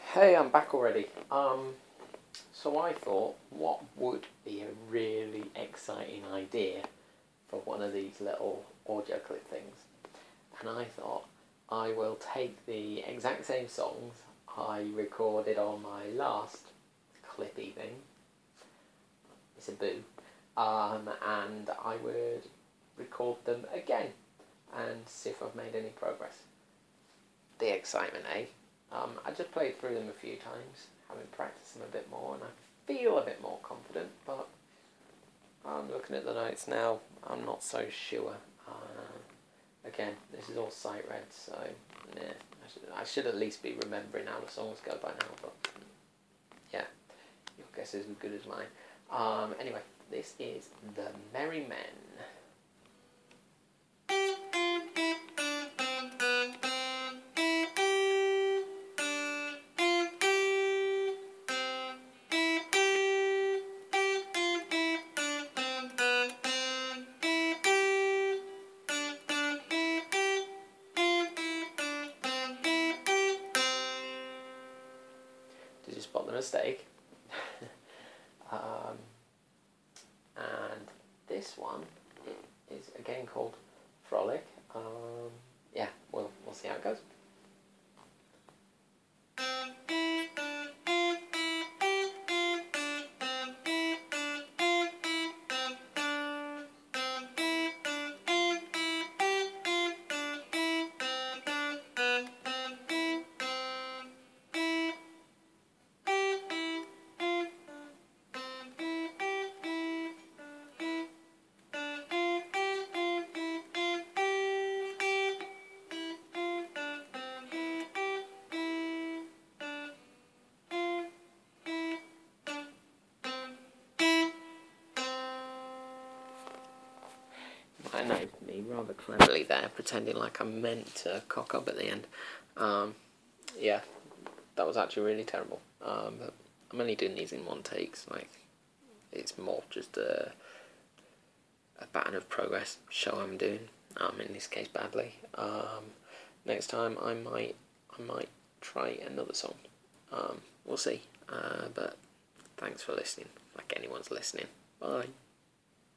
Hey, I'm back already. So I thought, what would be a really exciting idea for one of these little audio clip things? And I thought, I will take the exact same songs I recorded on my last clippy thing. It's a boo. And I would record them again and see if I've made any progress. The excitement, eh? I just played through them a few times, having practiced them a bit more, and I feel a bit more confident, but I'm looking at the notes now, I'm not so sure. Again, this is all sight read, so I should at least be remembering how the songs go by now, but yeah, your guess is as good as mine. Anyway, this is The Merry Men. Did you spot the mistake? And this one is again called Frolic. Yeah, we'll see how it goes. I know me rather cleverly there, pretending like I meant to cock up at the end. Yeah, that was actually really terrible. But I'm only doing these in one take, so like it's more just a pattern of progress. Show I'm doing. In this case, badly. Next time I might try another song. We'll see. But thanks for listening. Like anyone's listening. Bye.